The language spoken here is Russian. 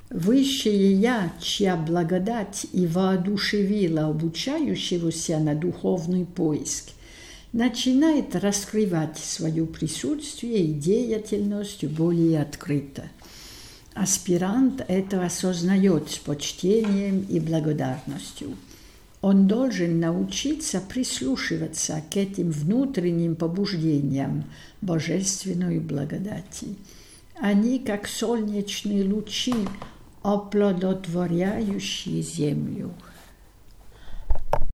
Высшее Я, чья благодать и воодушевила обучающегося на духовный поиск, начинает раскрывать свое присутствие и деятельность более открыто. Аспирант это осознает с почтением и благодарностью. Он должен научиться прислушиваться к этим внутренним побуждениям божественной благодати. Они, как солнечные лучи, оплодотворяющие землю.